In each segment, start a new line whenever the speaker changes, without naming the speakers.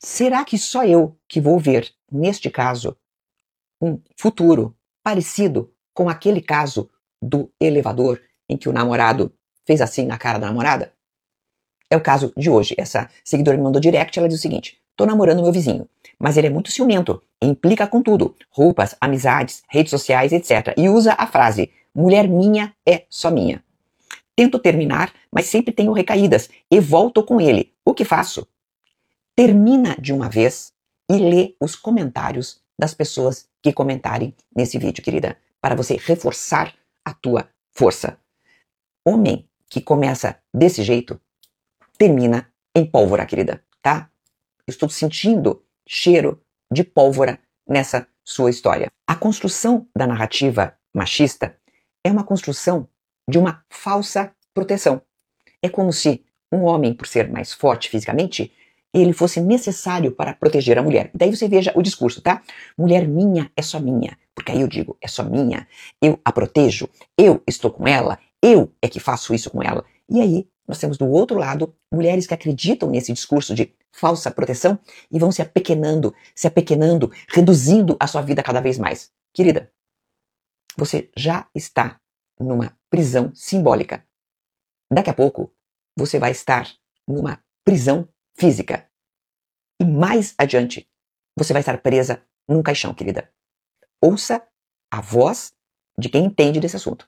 Será que só eu que vou ver, neste caso, um futuro parecido com aquele caso do elevador em que o namorado fez assim na cara da namorada? É o caso de hoje. Essa seguidora me mandou direct, ela diz o seguinte: tô namorando meu vizinho, mas ele é muito ciumento, implica com tudo, roupas, amizades, redes sociais, etc. E usa a frase, mulher minha é só minha. Tento terminar, mas sempre tenho recaídas e volto com ele. O que faço? Termina de uma vez e lê os comentários das pessoas que comentarem nesse vídeo, querida, para você reforçar a tua força. Homem que começa desse jeito, termina em pólvora, querida, tá? Estou sentindo cheiro de pólvora nessa sua história. A construção da narrativa machista é uma construção de uma falsa proteção. É como se um homem, por ser mais forte fisicamente, ele fosse necessário para proteger a mulher. Daí você veja o discurso, tá? Mulher minha é só minha. Porque aí eu digo, é só minha. Eu a protejo. Eu estou com ela. Eu é que faço isso com ela. E aí nós temos do outro lado mulheres que acreditam nesse discurso de falsa proteção e vão se apequenando, reduzindo a sua vida cada vez mais. Querida, você já está numa prisão simbólica. Daqui a pouco você vai estar numa prisão física. E mais adiante, você vai estar presa num caixão, querida. Ouça a voz de quem entende desse assunto.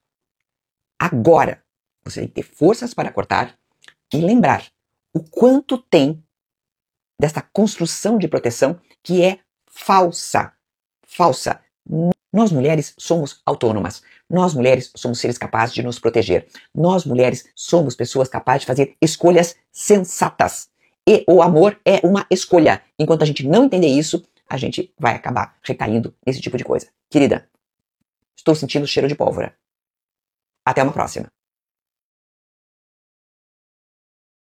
Agora, você tem que ter forças para cortar e lembrar o quanto tem desta construção de proteção que é falsa. Falsa. Nós mulheres somos autônomas. Nós mulheres somos seres capazes de nos proteger. Nós mulheres somos pessoas capazes de fazer escolhas sensatas. E o amor é uma escolha. Enquanto a gente não entender isso, a gente vai acabar recaindo nesse tipo de coisa. Querida, estou sentindo cheiro de pólvora. Até uma próxima.